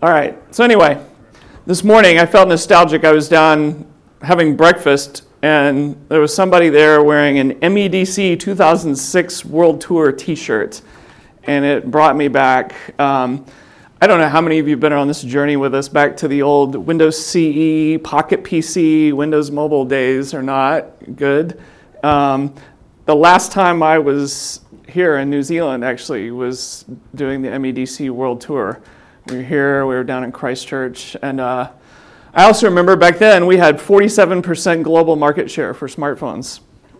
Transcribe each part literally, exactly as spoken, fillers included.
All right. So anyway, this morning I felt nostalgic. I was down having breakfast, and there was somebody there wearing an M E D C two thousand six World Tour T-shirt, and it brought me back. Um, I don't know how many of you have been on this journey with us back to the old Windows C E, Pocket P C, Windows Mobile days or not. Good. Um, the last time I was here in New Zealand, actually, was doing the M E D C World Tour. We were here, we were down in Christchurch, and uh, I also remember back then we had forty-seven percent global market share for smartphones.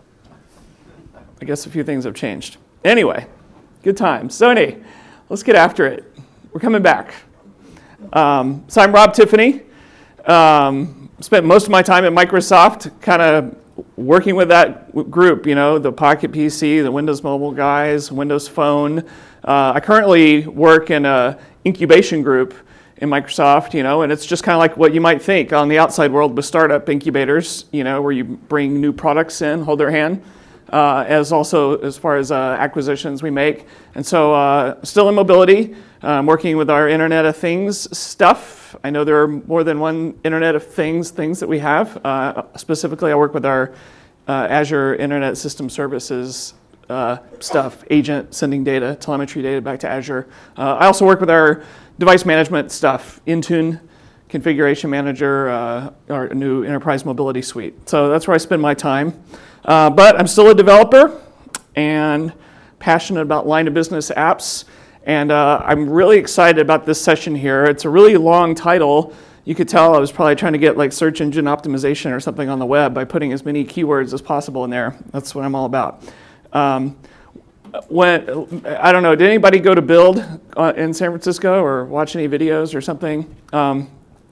I guess a few things have changed. Anyway, good times. So anyway, let's get after it. We're coming back. Um, so I'm Rob Tiffany. Um, spent most of my time at Microsoft kind of working with that group, you know, the Pocket P C, the Windows Mobile guys, Windows Phone. Uh, I currently work in a incubation group in Microsoft, you know, and it's just kind of like what you might think on the outside world with startup incubators, you know, where you bring new products in, hold their hand, uh, as also as far as uh, acquisitions we make. And so uh, still in mobility, I'm working with our Internet of Things stuff. I know there are more than one Internet of Things things that we have. Uh, specifically, I work with our uh, Azure Internet System Services uh, stuff, agent sending data, telemetry data back to Azure. Uh, I also work with our device management stuff, Intune, Configuration Manager, uh, our new Enterprise Mobility Suite. So that's where I spend my time. Uh, but I'm still a developer and passionate about line of business apps. And uh, I'm really excited about this session here. It's a really long title. You could tell I was probably trying to get like search engine optimization or something on the web by putting as many keywords as possible in there. That's what I'm all about. Um, when I don't know, did anybody go to Build uh, in San Francisco or watch any videos or something? Um,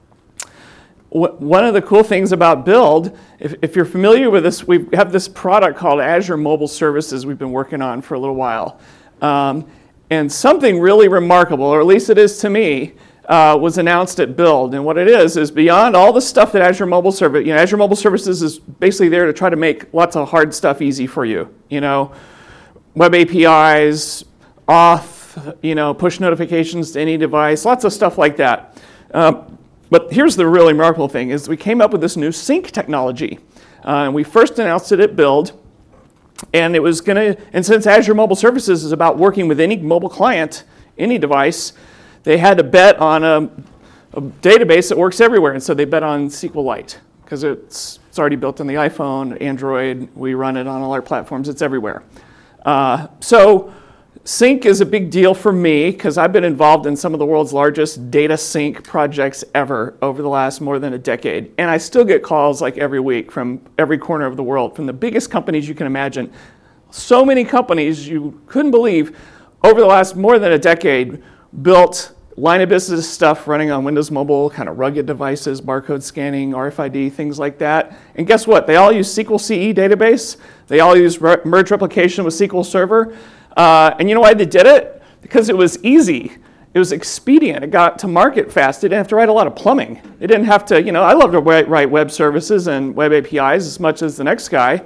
wh- one of the cool things about Build, if, if you're familiar with this, we have this product called Azure Mobile Services we've been working on for a little while. Um, And something really remarkable, or at least it is to me, uh, was announced at Build. And what it is, is beyond all the stuff that Azure Mobile Service, you know, Azure Mobile Services is basically there to try to make lots of hard stuff easy for you. You know, web A P Is, auth, you know, push notifications to any device, lots of stuff like that. Uh, but here's the really remarkable thing, is we came up with this new sync technology. Uh, and we first announced it at Build. And it was going to, and since Azure Mobile Services is about working with any mobile client, any device, they had to bet on a, a database that works everywhere. And so they bet on SQLite because it's, it's already built on the iPhone, Android. We run it on all our platforms. It's everywhere. Uh, so sync is a big deal for me because I've been involved in some of the world's largest data sync projects ever over the last more than a decade. And I still get calls like every week from every corner of the world, from the biggest companies you can imagine. So many companies you couldn't believe over the last more than a decade built line of business stuff running on Windows Mobile, kind of rugged devices, barcode scanning, R F I D, things like that. And guess what? They all use S Q L C E database. They all use re- merge replication with S Q L Server. Uh, and you know why they did it? Because it was easy. It was expedient. It got to market fast. They didn't have to write a lot of plumbing. They didn't have to, you know, I love to write web services and web A P Is as much as the next guy.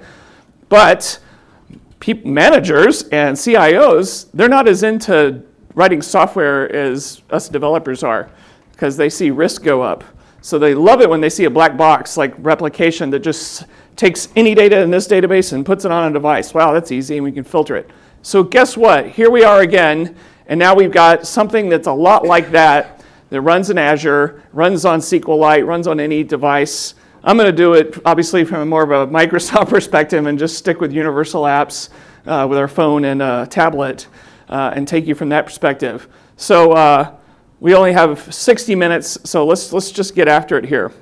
But people, managers and C I Os, they're not as into writing software as us developers are because they see risk go up. So they love it when they see a black box like replication that just takes any data in this database and puts it on a device. Wow, that's easy, and we can filter it. So guess what? Here we are again, and now we've got something that's a lot like that that runs in Azure, runs on SQLite, runs on any device. I'm going to do it, obviously, from more of a Microsoft perspective and just stick with universal apps uh, with our phone and uh, tablet uh, and take you from that perspective. So uh, we only have sixty minutes, so let's let's just get after it here.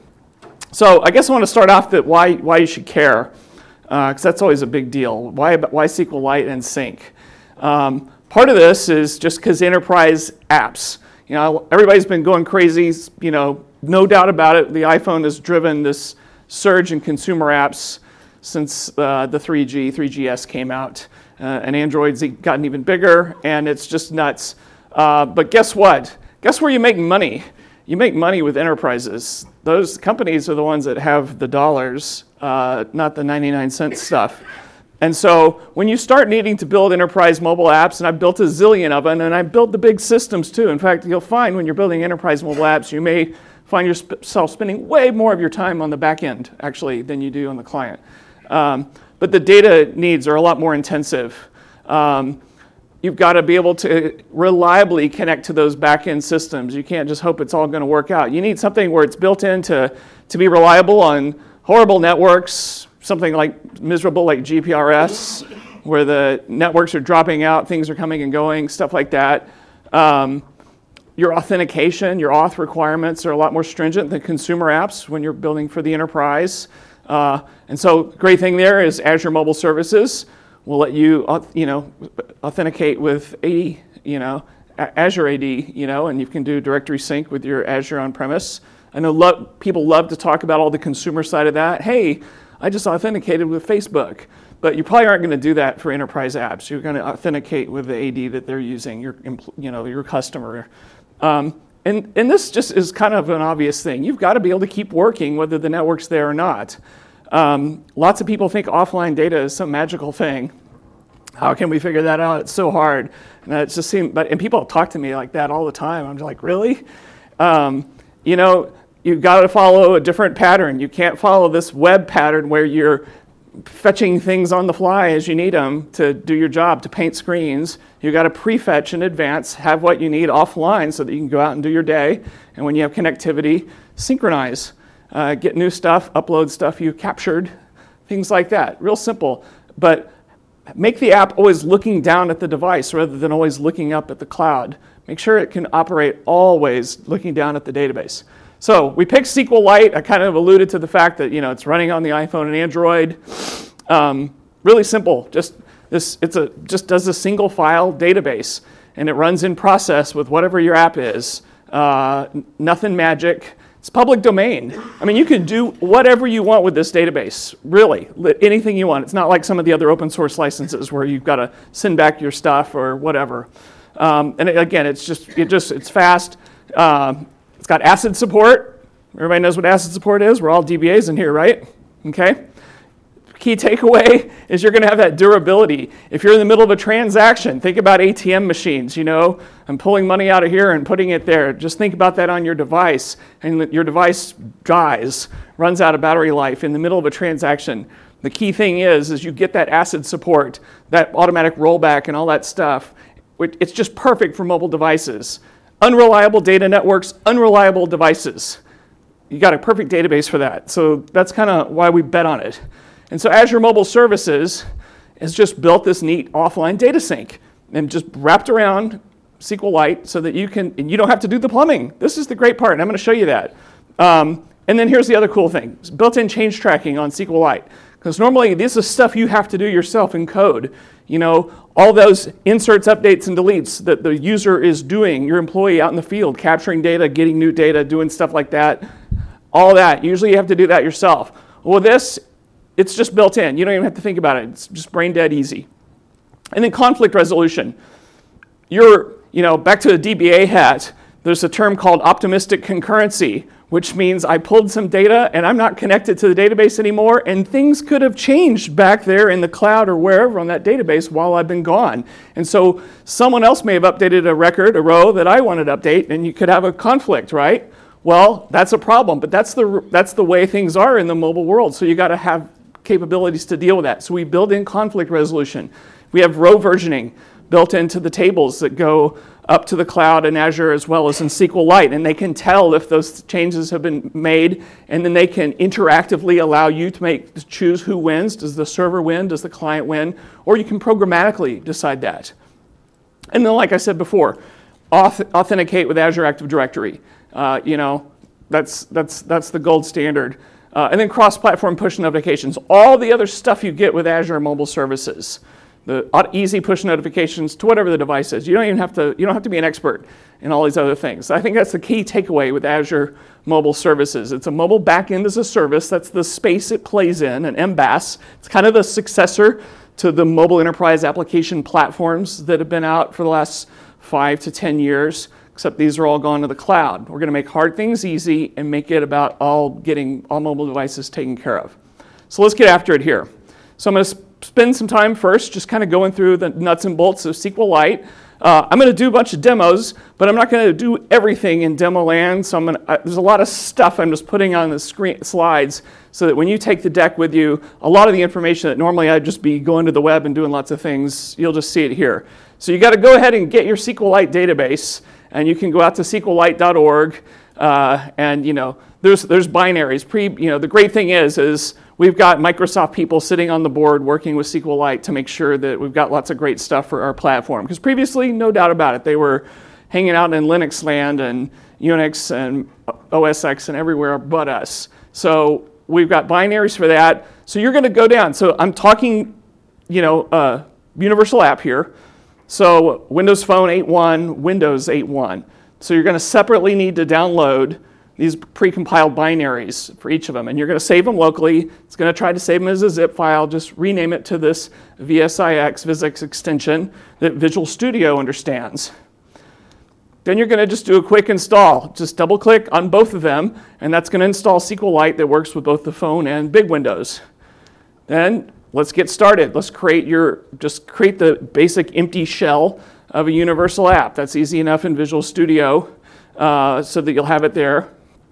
So I guess I want to start off that why why you should care. Because uh, that's always a big deal. Why, why SQLite and Sync? Um, part of this is just because enterprise apps. You know, everybody's been going crazy. You know, no doubt about it. The iPhone has driven this surge in consumer apps since uh, the three G, three G S came out, uh, and Android's gotten even bigger, and it's just nuts. Uh, but guess what? Guess where you make money? You make money with enterprises. Those companies are the ones that have the dollars, uh, not the ninety-nine cent stuff. And so when you start needing to build enterprise mobile apps, and I've built a zillion of them, and I've built the big systems too. In fact, you'll find when you're building enterprise mobile apps, you may find yourself spending way more of your time on the back end, actually, than you do on the client. Um, but the data needs are a lot more intensive. Um, you've got to be able to reliably connect to those back end systems. You can't just hope it's all going to work out. You need something where it's built in to, to be reliable on horrible networks, something like miserable like G P R S, where the networks are dropping out, things are coming and going, stuff like that. Um, your authentication, your auth requirements are a lot more stringent than consumer apps when you're building for the enterprise. Uh, and so great thing there is Azure Mobile Services will let you, you know, authenticate with A D, you know, Azure A D, you know, and you can do directory sync with your Azure on-premise. I know lo- people love to talk about all the consumer side of that. Hey, I just authenticated with Facebook, but you probably aren't going to do that for enterprise apps. You're going to authenticate with the A D that they're using, your, you know, your customer. Um, and, and this just is kind of an obvious thing. You've got to be able to keep working whether the network's there or not. Um, lots of people think offline data is some magical thing. How can we figure that out? It's so hard. And it just seems, but and people talk to me like that all the time. I'm just like, really? Um, you know. You've got to follow a different pattern. You can't follow this web pattern where you're fetching things on the fly as you need them to do your job, to paint screens. You've got to prefetch in advance, have what you need offline so that you can go out and do your day. And when you have connectivity, synchronize. Uh, get new stuff, upload stuff you captured, things like that. Real simple. But make the app always looking down at the device rather than always looking up at the cloud. Make sure it can operate always looking down at the database. So we picked SQLite. I kind of alluded to the fact that, you know, it's running on the iPhone and Android. Um, really simple. Just this, it's a just does a single file database, and it runs in process with whatever your app is. Uh, nothing magic. It's public domain. I mean, you can do whatever you want with this database. Really, anything you want. It's not like some of the other open source licenses where you've got to send back your stuff or whatever. Um, and it, again, it's just it just it's fast. Uh, It's got ACID support. Everybody knows what ACID support is. We're all D B As in here, right? Okay. Key takeaway is you're going to have that durability. If you're in the middle of a transaction, think about A T M machines. You know, I'm pulling money out of here and putting it there. Just think about that on your device, and your device dies, runs out of battery life in the middle of a transaction. The key thing is, is you get that ACID support, that automatic rollback, and all that stuff. It's just perfect for mobile devices. Unreliable data networks, unreliable devices. You got a perfect database for that. So that's kind of why we bet on it. And so Azure Mobile Services has just built this neat offline data sync and just wrapped around SQLite so that you can, and you don't have to do the plumbing. This is the great part, and I'm going to show you that. Um, and then here's the other cool thing. It's built-in change tracking on SQLite. Because normally this is stuff you have to do yourself in code. You know, all those inserts, updates, and deletes that the user is doing, your employee out in the field, capturing data, getting new data, doing stuff like that, all that. Usually you have to do that yourself. Well, this, it's just built in. You don't even have to think about it. It's just brain dead easy. And then conflict resolution. You're, you know, back to the D B A hat, there's a term called optimistic concurrency, which means I pulled some data and I'm not connected to the database anymore, and things could have changed back there in the cloud or wherever on that database while I've been gone. And so someone else may have updated a record, a row that I wanted to update, and you could have a conflict, right? Well, that's a problem, but that's the that's the way things are in the mobile world, so you got to have capabilities to deal with that. So we build in conflict resolution. We have row versioning built into the tables that go up to the cloud in Azure as well as in SQLite, and they can tell if those changes have been made, and then they can interactively allow you to make to choose who wins. Does the server win? Does the client win? Or you can programmatically decide that. And then, like I said before, auth- authenticate with Azure Active Directory. Uh, you know, that's that's that's the gold standard. Uh, and then cross-platform push notifications. All the other stuff you get with Azure Mobile Services. The easy push notifications to whatever the device is. You don't even have to, you don't have to be an expert in all these other things. I think that's the key takeaway with Azure Mobile Services. It's a mobile backend as a service. That's the space it plays in, an M B A S. It's kind of the successor to the mobile enterprise application platforms that have been out for the last five to ten years, except these are all gone to the cloud. We're going to make hard things easy and make it about all getting all mobile devices taken care of. So let's get after it here. So I'm going to spend some time first just kind of going through the nuts and bolts of SQLite. Uh, I'm going to do a bunch of demos, but I'm not going to do everything in demo land. So I'm gonna, uh, there's a lot of stuff I'm just putting on the screen slides so that when you take the deck with you, a lot of the information that normally I'd just be going to the web and doing lots of things, you'll just see it here. So you got to go ahead and get your SQLite database, and you can go out to S Q Lite dot org, uh, and you know there's there's binaries. Pre, you know the great thing is is we've got Microsoft people sitting on the board working with SQLite to make sure that we've got lots of great stuff for our platform. Because previously, no doubt about it, they were hanging out in Linux land and Unix and O S X and everywhere but us. So we've got binaries for that. So you're going to go down. So I'm talking, you know, uh, Universal App here. So Windows Phone eight point one, Windows eight point one. So you're going to separately need to download these precompiled binaries for each of them. And you're going to save them locally. It's going to try to save them as a zip file. Just rename it to this V S I X, VisX extension that Visual Studio understands. Then you're going to just do a quick install. Just double click on both of them, and that's going to install SQLite that works with both the phone and big Windows. Then let's get started. Let's create your, just create the basic empty shell of a universal app. That's easy enough in Visual Studio uh, so that you'll have it there.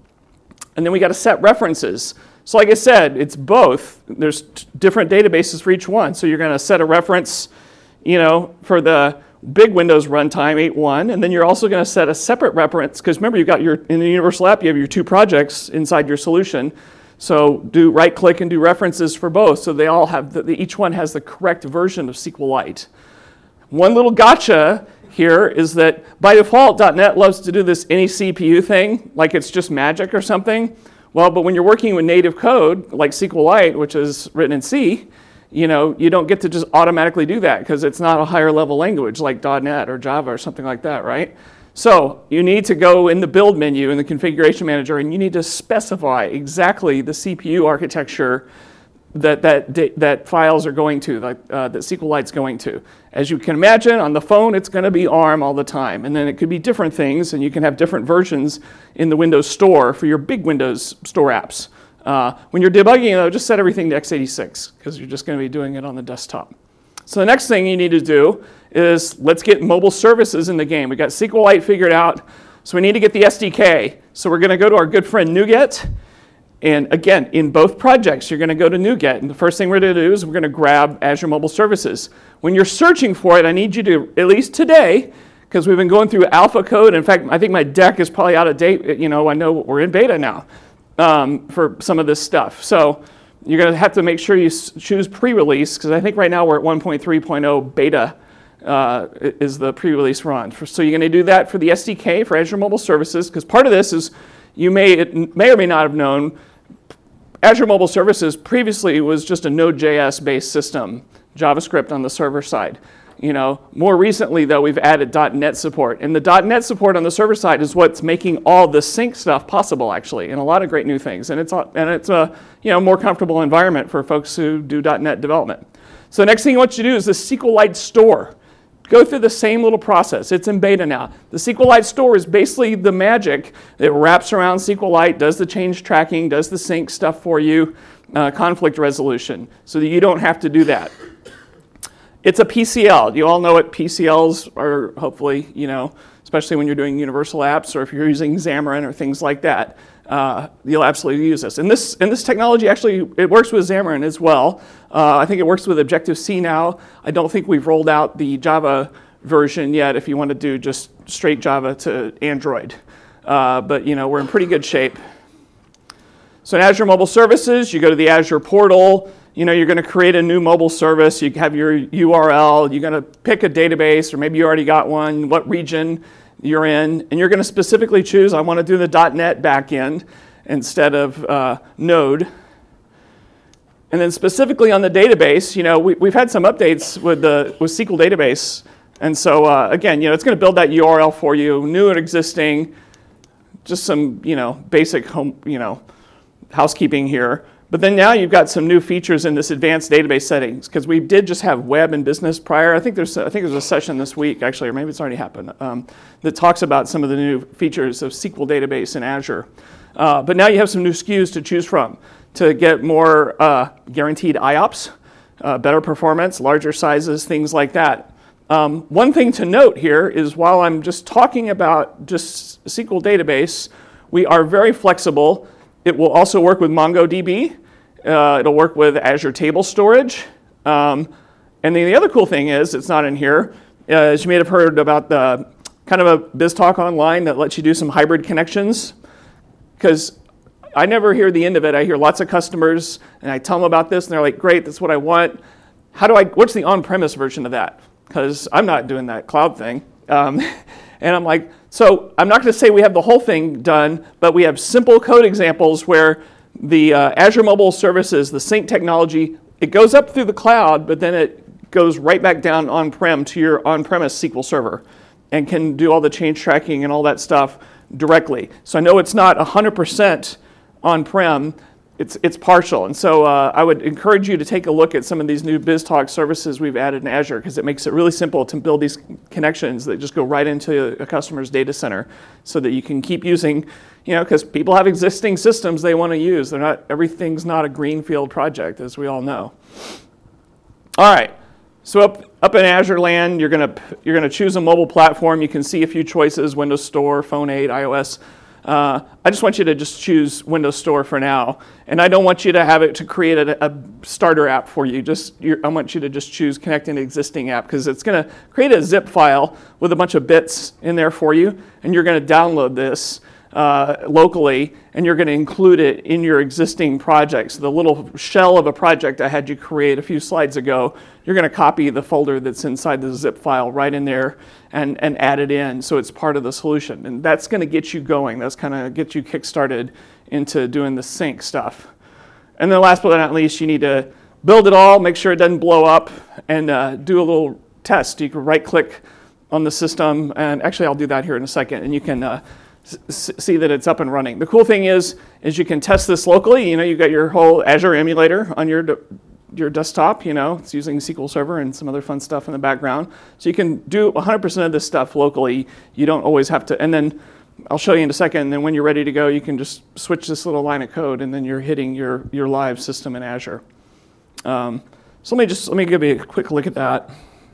And then we got to set references. So like I said, it's both. There's t- different databases for each one. So you're going to set a reference, you know, for the big Windows runtime eight point one, and then you're also going to set a separate reference, because remember, you've got your, in the universal app, you have your two projects inside your solution. So do right click and do references for both, so they all have, the, the, each one has the correct version of SQLite. One little gotcha here is that by default, .NET loves to do this any C P U thing, like it's just magic or something. Well, but when you're working with native code, like SQLite, which is written in C, you know, you don't get to just automatically do that because it's not a higher level language like .NET or Java or something like that, right? So you need to go in the build menu in the configuration manager, and you need to specify exactly the C P U architecture that that that files are going to, like uh, that SQLite's going to. As you can imagine, on the phone, it's going to be ARM all the time, and then it could be different things, and you can have different versions in the Windows Store for your big Windows Store apps. Uh, when you're debugging, though, just set everything to x eighty-six, because you're just going to be doing it on the desktop. So the next thing you need to do is let's get mobile services in the game. We got SQLite figured out, so we need to get the S D K. So we're going to go to our good friend NuGet. And again, in both projects, you're going to go to NuGet. And the first thing we're going to do is we're going to grab Azure Mobile Services. When you're searching for it, I need you to, at least today, because we've been going through alpha code. In fact, I think my deck is probably out of date. You know, I know we're in beta now. Um, for some of this stuff. So you're going to have to make sure you s- choose pre-release, because I think right now we're at one point three point oh beta uh, is the pre-release run. For, so you're going to do that for the S D K for Azure Mobile Services, because part of this is you may, it may or may not have known Azure Mobile Services previously was just a Node.js based system, JavaScript on the server side. You know, more recently, though, we've added .NET support. And the .NET support on the server side is what's making all the sync stuff possible, actually, and a lot of great new things. And it's a, and it's a you know, more comfortable environment for folks who do .NET development. So the next thing I want you to do is the SQLite store. Go through the same little process. It's in beta now. The SQLite store is basically the magic that wraps around SQLite, does the change tracking, does the sync stuff for you, uh, conflict resolution, so that you don't have to do that. It's a P C L. You all know what P C Ls are, hopefully, you know, especially when you're doing universal apps or if you're using Xamarin or things like that. Uh, you'll absolutely use this. And this and this technology actually, it works with Xamarin as well. Uh, I think it works with Objective-C now. I don't think we've rolled out the Java version yet if you want to do just straight Java to Android. Uh, but, you know, we're in pretty good shape. So in Azure Mobile Services, you go to the Azure portal. You know, you're going to create a new mobile service. You have your U R L. You're going to pick a database, or maybe you already got one, what region you're in. And you're going to specifically choose, I want to do the .NET backend instead of uh, Node. And then specifically on the database, you know, we, we've had some updates with the with S Q L database. And so, uh, again, you know, it's going to build that U R L for you, new and existing, just some, you know, basic home, you know, housekeeping here. But then now you've got some new features in this advanced database settings, because we did just have web and business prior. I think there's I think there's a session this week, actually, or maybe it's already happened, um, that talks about some of the new features of S Q L database in Azure. Uh, but now you have some new S K Us to choose from to get more uh, guaranteed I O P S. uh, better performance, larger sizes, things like that. Um, one thing to note here is while I'm just talking about just S Q L database, we are very flexible. It will also work with MongoDB. Uh, it'll work with Azure Table Storage. Um, and then the other cool thing is, it's not in here, uh, as you may have heard about the kind of a BizTalk online that lets you do some hybrid connections. Because I never hear the end of it. I hear lots of customers, and I tell them about this, and they're like, great, that's what I want. How do I, what's the on-premise version of that? Because I'm not doing that cloud thing. Um, and I'm like, so I'm not going to say we have the whole thing done, but we have simple code examples where the uh, Azure Mobile Services, the sync technology, it goes up through the cloud, but then it goes right back down on-prem to your on-premise S Q L server and can do all the change tracking and all that stuff directly. So I know it's not one hundred percent on-prem, it's it's partial. And so uh, I would encourage you to take a look at some of these new BizTalk services we've added in Azure, because it makes it really simple to build these connections that just go right into a customer's data center so that you can keep using, you know, because people have existing systems they want to use. They're not, everything's not a greenfield project, as we all know. All right. So up, up in Azure land, you're gonna you're gonna choose a mobile platform. You can see a few choices: Windows Store, Phone eight, iOS. Uh, I just want you to just choose Windows Store for now, and I don't want you to have it to create a, a starter app for you. Just I want you to just choose connect an existing app, because it's going to create a zip file with a bunch of bits in there for you, and you're going to download this uh, locally, and you're going to include it in your existing projects. The little shell of a project I had you create a few slides ago, you're going to copy the folder that's inside the zip file right in there and, and add it in so it's part of the solution. And that's going to get you going. That's kind of get you kick-started into doing the sync stuff. And then last but not least, you need to build it all, make sure it doesn't blow up, and uh, do a little test. You can right-click on the system, and actually I'll do that here in a second, and you can uh, s- see that it's up and running. The cool thing is, is you can test this locally. You know, you've got your whole Azure emulator on your de- your desktop, you know, it's using S Q L Server and some other fun stuff in the background. So you can do one hundred percent of this stuff locally. You don't always have to, and then I'll show you in a second, and then when you're ready to go, you can just switch this little line of code, and then you're hitting your, your live system in Azure. Um, so let me just, let me give you a quick look at that.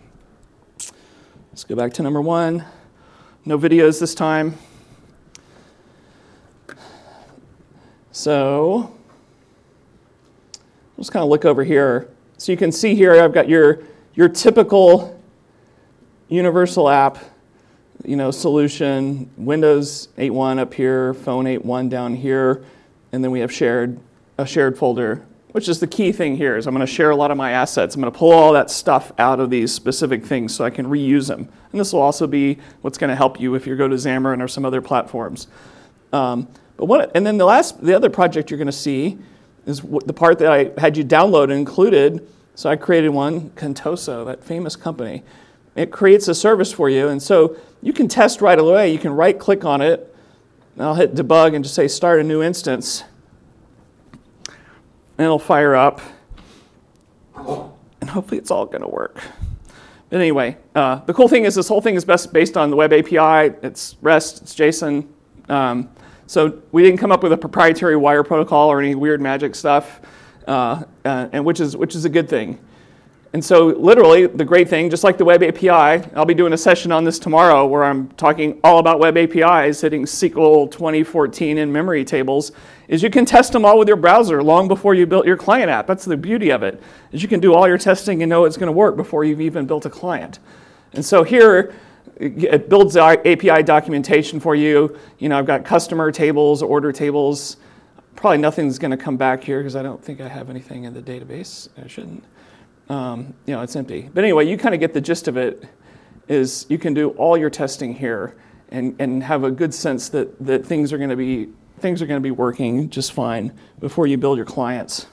Let's go back to number one. No videos this time. So let's kind of look over here. So you can see here I've got your, your typical universal app, you know, solution, Windows eight point one up here, Phone eight point one down here, and then we have shared a shared folder, which is the key thing here is I'm going to share a lot of my assets. I'm going to pull all that stuff out of these specific things so I can reuse them. And this will also be what's going to help you if you go to Xamarin or some other platforms. Um, but what, and then the last, the other project you're going to see is the part that I had you download and included. So I created one, Contoso, that famous company. It creates a service for you, and so you can test right away. You can right-click on it, and I'll hit debug and just say start a new instance, and it'll fire up, and hopefully it's all going to work. But anyway, uh, the cool thing is this whole thing is best based on the web A P I. It's REST, it's JSON. Um, So we didn't come up with a proprietary wire protocol or any weird magic stuff, uh, uh, and which is which is a good thing. And so literally, the great thing, just like the web A P I, I'll be doing a session on this tomorrow where I'm talking all about web A P Is, hitting S Q L twenty fourteen in-memory tables, is you can test them all with your browser long before you built your client app. That's the beauty of it, is you can do all your testing and know it's going to work before you've even built a client. And so here, it builds our A P I documentation for you. You know, I've got customer tables, order tables. Probably nothing's going to come back here because I don't think I have anything in the database. I shouldn't. Um, you know, it's empty. But anyway, you kind of get the gist of it. Is you can do all your testing here and, and have a good sense that, that things are going to be things are going to be working just fine before you build your clients.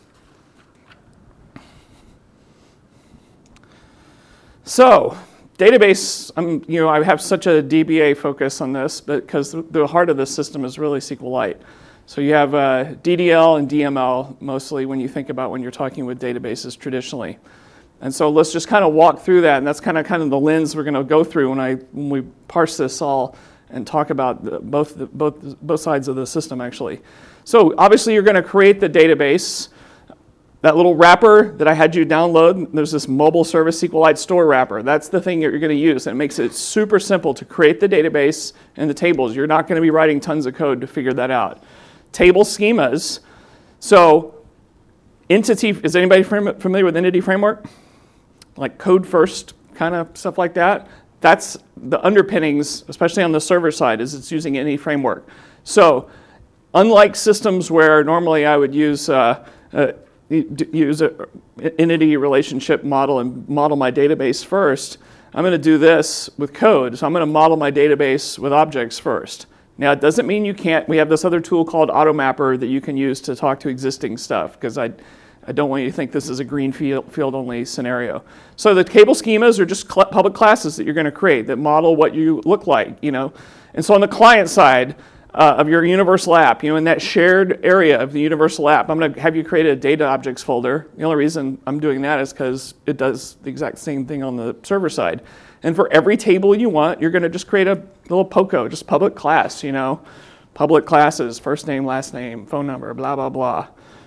So. Database, um, you know, I have such a D B A focus on this, but because the heart of this system is really SQLite. So you have uh, D D L and D M L mostly when you think about when you're talking with databases traditionally. And so let's just kind of walk through that, and that's kind of kind of the lens we're going to go through when I when we parse this all and talk about the, both the, both both sides of the system actually. So obviously you're going to create the database. that little wrapper that I had you download, there's this mobile service SQLite store wrapper. That's the thing that you're going to use. And it makes it super simple to create the database and the tables. You're not going to be writing tons of code to figure that out. Table schemas. So entity, is anybody familiar with Entity Framework? Like code first kind of stuff like that? That's the underpinnings, especially on the server side, is it's using Entity Framework. So unlike systems where normally I would use uh, uh, use an entity relationship model and model my database first, I'm going to do this with code. So I'm going to model my database with objects first. Now, it doesn't mean you can't. We have this other tool called AutoMapper that you can use to talk to existing stuff, because I, I don't want you to think this is a green field, field only scenario. So the table schemas are just cl- public classes that you're going to create that model what you look like, you know. And so on the client side, Uh, of your universal app, you know, in that shared area of the universal app, I'm going to have you create a data objects folder. The only reason I'm doing that is because it does the exact same thing on the server side. And for every table you want, you're going to just create a little POCO, just public class, you know, public classes, first name, last name, phone number, blah, blah, blah.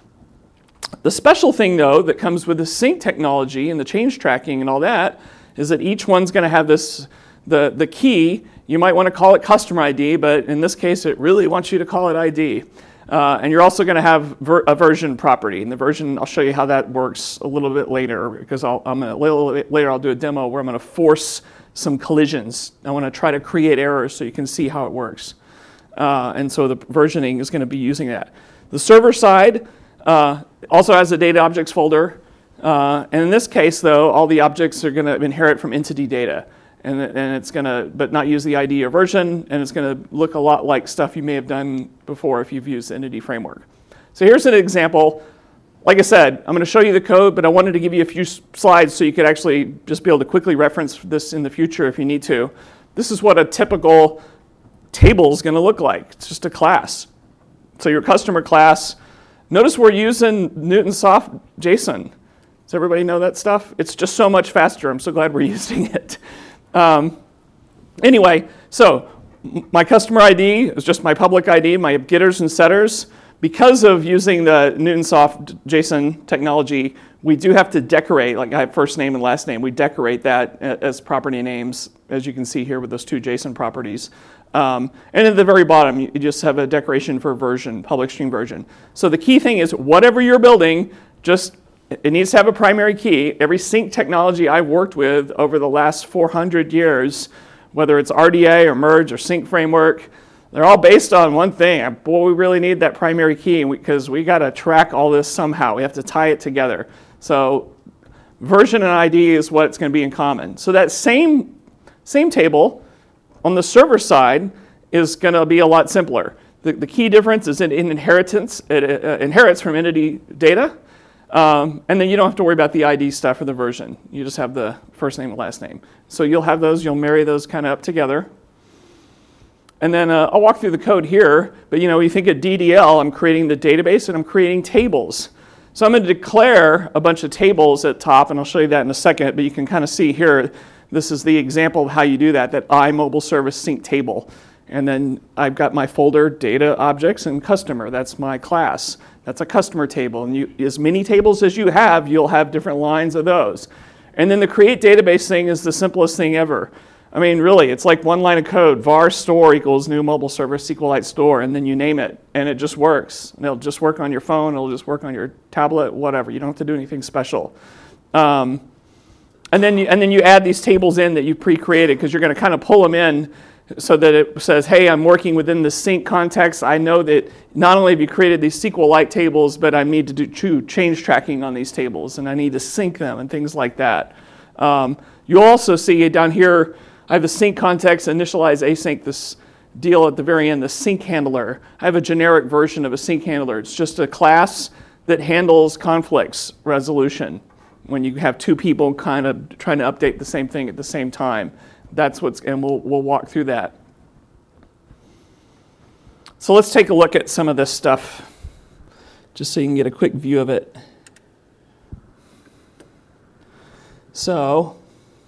The special thing, though, that comes with the sync technology and the change tracking and all that is that each one's going to have this, the, the key. You might want to call it customer I D, but in this case, it really wants you to call it I D. Uh, and you're also going to have ver- a version property. And the version, I'll show you how that works a little bit later, because I'll, I'm gonna, a little bit later I'll do a demo where I'm going to force some collisions. I want to try to create errors so you can see how it works. Uh, and so the versioning is going to be using that. The server side uh, also has a data objects folder. Uh, and in this case, though, all the objects are going to inherit from entity data. And, and it's going to, but not use the I D or version, and it's going to look a lot like stuff you may have done before if you've used Entity Framework. So here's an example. Like I said, I'm going to show you the code, but I wanted to give you a few slides so you could actually just be able to quickly reference this in the future if you need to. This is what a typical table is going to look like. It's just a class. So your customer class, notice we're using Newtonsoft JSON. Does everybody know that stuff? It's just so much faster. I'm so glad we're using it. Um, anyway, so my customer I D is just my public I D, my getters and setters. Because of using the Newtonsoft JSON technology, we do have to decorate, like I have first name and last name, we decorate that as property names, as you can see here with those two JSON properties. Um, and at the very bottom, you just have a decoration for version, public string version. So the key thing is whatever you're building, just it needs to have a primary key. Every sync technology I've worked with over the last four hundred years, whether it's R D A or Merge or Sync Framework, they're all based on one thing. Boy, we really need that primary key because we, we got to track all this somehow. We have to tie it together. So version and I D is what it's going to be in common. So that same, same table on the server side is going to be a lot simpler. The, the key difference is in, in inheritance. It uh, inherits from entity data. Um, and then you don't have to worry about the I D stuff or the version. You just have the first name and last name. So you'll have those, you'll marry those kind of up together. And then uh, I'll walk through the code here, but you know, you think of D D L, I'm creating the database and I'm creating tables. So I'm going to declare a bunch of tables at top, and I'll show you that in a second, but you can kind of see here, this is the example of how you do that, that I mobile service sync table. And then I've got my folder, data objects, and customer. That's my class. That's a customer table. And you, as many tables as you have, you'll have different lines of those. And then the create database thing is the simplest thing ever. I mean, really, it's like one line of code. var store equals new mobile service SQLite store, and then you name it, and it just works. And it'll just work on your phone. It'll just work on your tablet, whatever. You don't have to do anything special. Um, and then you, and then you add these tables in that you pre-created because you're going to kind of pull them in so that it says, hey, I'm working within the sync context. I know that not only have you created these SQLite tables, but I need to do change tracking on these tables, and I need to sync them and things like that. Um, you'll also see down here, I have the sync context, initialize async, this deal at the very end, the sync handler. I have a generic version of a sync handler. It's just a class that handles conflicts resolution when you have two people kind of trying to update the same thing at the same time. That's what's, and we'll, we'll walk through that. So let's take a look at some of this stuff, just so you can get a quick view of it. So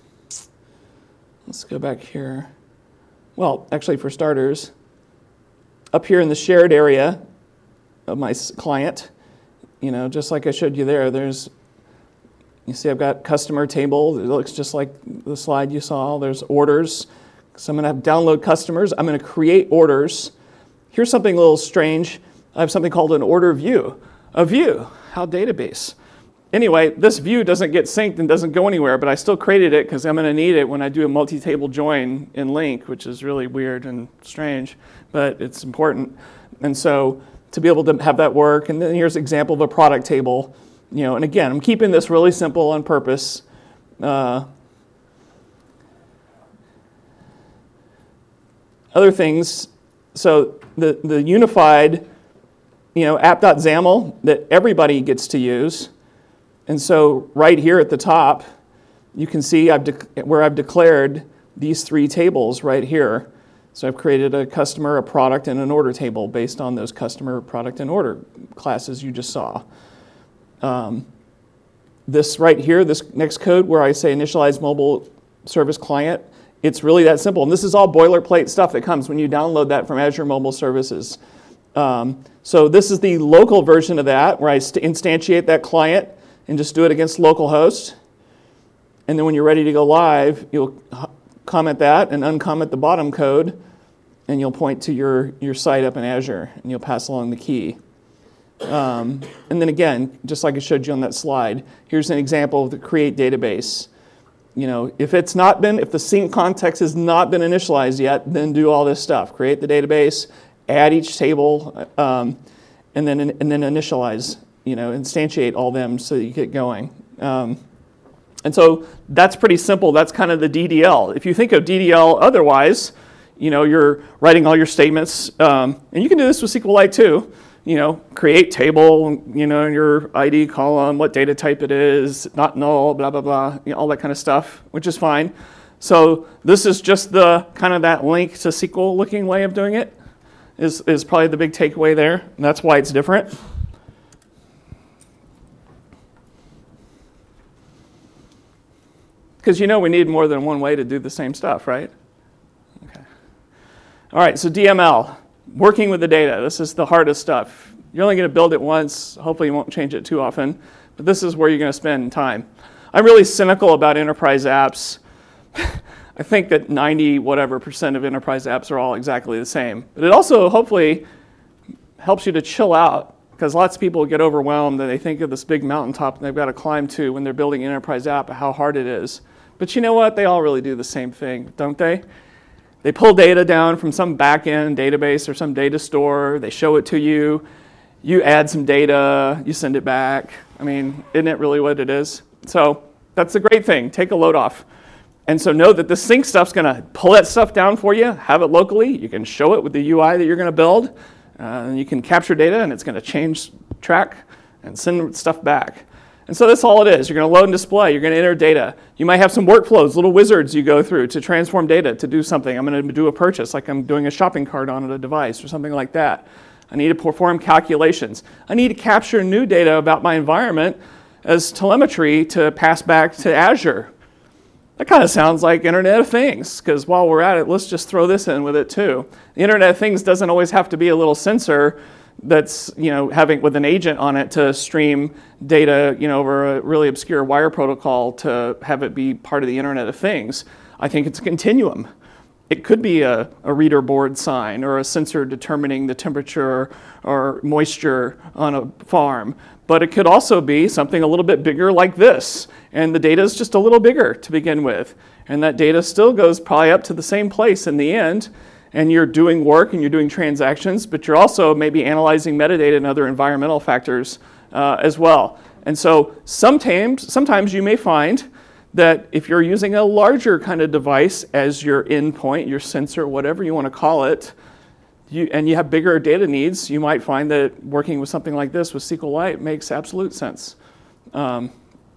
let's go back here. Well, actually, for starters, up here in the shared area of my client, You know, just like I showed you there, there's, you see I've got customer table. It looks just like the slide you saw. There's orders. So I'm going to have download customers. I'm going to create orders. Here's something a little strange. I have something called an order view. A view. How database. Anyway, this view doesn't get synced and doesn't go anywhere, but I still created it because I'm going to need it when I do a multi-table join in Link, which is really weird and strange, but it's important. And so to be able to have that work, and then here's an example of a product table. You know, and again, I'm keeping this really simple on purpose. Uh, other things, so the, the unified, you know, app.xaml that everybody gets to use. And so right here at the top, you can see I've de- where I've declared these three tables right here. So I've created a customer, a product, and an order table based on those customer, product, and order classes you just saw. Um, this right here, this next code where I say initialize mobile service client, it's really that simple. And this is all boilerplate stuff that comes when you download that from Azure Mobile Services. Um, so this is the local version of that where I st- instantiate that client and just do it against localhost. And then when you're ready to go live, you'll comment that and uncomment the bottom code, and you'll point to your, your site up in Azure, and you'll pass along the key. Um, and then again, just like I showed you on that slide, here's an example of the create database. You know, if it's not been, if the sync context has not been initialized yet, then do all this stuff. Create the database, add each table, um, and then and then initialize. You know, instantiate all them so that you get going. Um, and so that's pretty simple. That's kind of the D D L. If you think of D D L otherwise, you know, you're writing all your statements, um, and you can do this with SQLite too. You know, create table, you know, your I D column, what data type it is, not null, blah, blah, blah, you know, all that kind of stuff, which is fine. So this is just the kind of that link to S Q L looking way of doing it is, is probably the big takeaway there. And that's why it's different. Because you know we need more than one way to do the same stuff, right? Okay. All right, so D M L. Working with the data, this is the hardest stuff. You're only going to build it once. Hopefully you won't change it too often. But this is where you're going to spend time. I'm really cynical about enterprise apps. I think that ninety whatever percent of enterprise apps are all exactly the same. But it also hopefully helps you to chill out, because lots of people get overwhelmed and they think of this big mountaintop and they've got to climb to when they're building an enterprise app, how hard it is. But you know what? They all really do the same thing, don't they? They pull data down from some back-end database or some data store. They show it to you. You add some data. You send it back. I mean, isn't it really what it is? So that's a great thing. Take a load off. And so know that the sync stuff's going to pull that stuff down for you, have it locally. You can show it with the U I that you're going to build. Uh, and you can capture data, and it's going to change track and send stuff back. And so that's all it is. You're going to load and display. You're going to enter data. You might have some workflows, little wizards you go through to transform data to do something. I'm going to do a purchase, like I'm doing a shopping cart on a device or something like that. I need to perform calculations. I need to capture new data about my environment as telemetry to pass back to Azure. That kind of sounds like Internet of Things, because while we're at it, let's just throw this in with it too. The Internet of Things doesn't always have to be a little sensor that's, you know, having with an agent on it to stream data, you know, over a really obscure wire protocol to have it be part of the Internet of Things. I think it's a continuum. It could be a, a reader board sign or a sensor determining the temperature or moisture on a farm. But it could also be something a little bit bigger like this. And the data is just a little bigger to begin with. And that data still goes probably up to the same place in the end. And you're doing work and you're doing transactions, but you're also maybe analyzing metadata and other environmental factors uh, as well. And so sometimes, sometimes you may find that if you're using a larger kind of device as your endpoint, your sensor, whatever you want to call it, you, and you have bigger data needs, you might find that working with something like this with SQLite makes absolute sense. Um,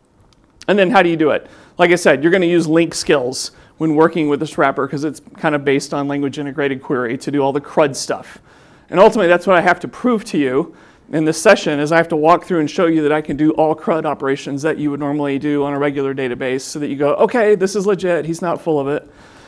and then how do you do it? Like I said, you're going to use link skills when working with this wrapper because it's kind of based on language integrated query to do all the CRUD stuff. And ultimately, that's what I have to prove to you in this session is I have to walk through and show you that I can do all CRUD operations that you would normally do on a regular database so that you go, okay, this is legit, he's not full of it.